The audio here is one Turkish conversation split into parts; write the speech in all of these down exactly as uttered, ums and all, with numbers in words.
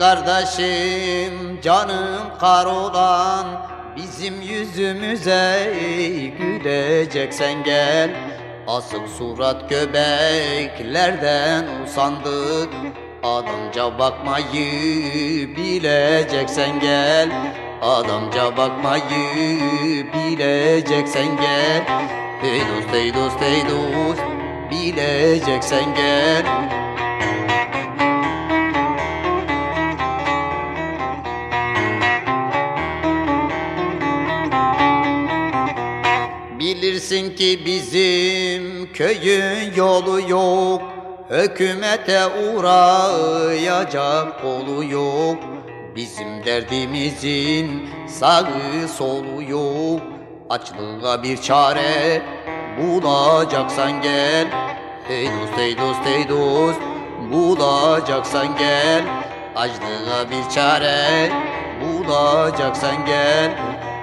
kardeşim canım kar olan, bizim yüzümüze güleceksen gel. Asık surat göbeklerden usandık, adamca bakmayı bileceksen gel. Adamca bakmayı bileceksen gel. Hey dost, hey dost, hey dost, bileceksen gel. Bilirsin ki bizim köyün yolu yok, hükümete uğrayacak kolu yok. Bizim derdimizin sağı solu yok, açlığa bir çare bulacaksan gel. Hey dost, hey dost, hey dost, bulacaksan gel. Açlığa bir çare bulacaksan gel.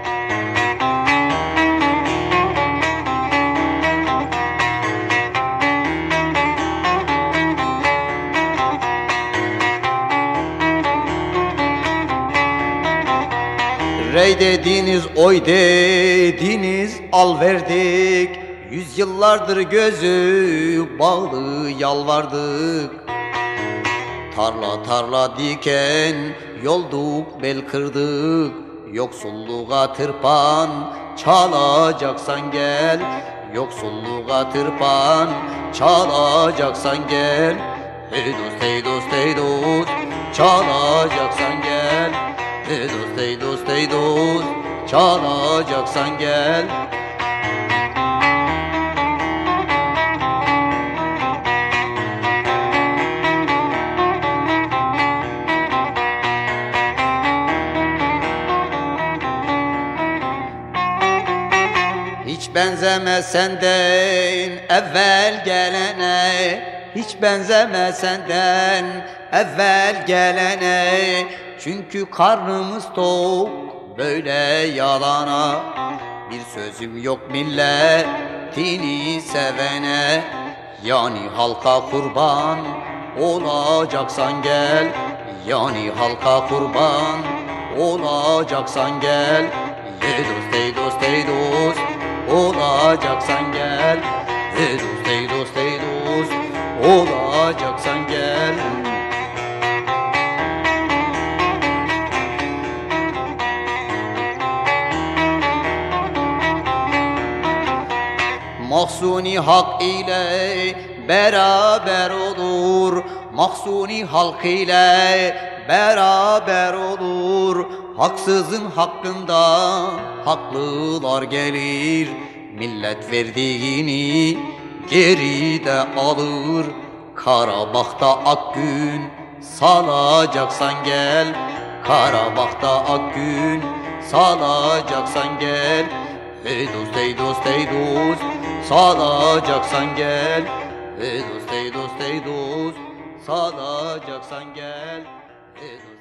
Rey dediniz, oy dediniz, al verdik. Yüzyıllardır gözü bağlı yalvardık. Tarla tarla diken yolduk, bel kırdık. Yoksulluğa tırpan çalacaksan gel. Yoksulluğa tırpan çalacaksan gel. Hey dost, hey dost, hey dost, çalacaksan gel. Hey dost, hey dost, hey dost, çalacaksan gel. Hiç benzeme senden evvel gelene, hiç benzeme senden evvel gelene. Çünkü karnımız tok böyle yalana, bir sözüm yok milletini sevene. Yani halka kurban olacaksan gel. Yani halka kurban olacaksan gel. Hey dost, hey dost, hey dost, olacaksan gel. Hey dost, hey dost, hey dost, olacaksan gel. Mahsuni hak ile beraber olur, mahsuni halk ile beraber olur. Haksızın hakkında haklılar gelir, millet verdiğini geri de alır. Karabağ'da ak gün salacaksan gel. Karabağ'da ak gün salacaksan gel. Hey dost, hey dost, hey dost, salacaksan gel. Hey dost, hey dost, hey dost, salacaksan gel. Hey dost.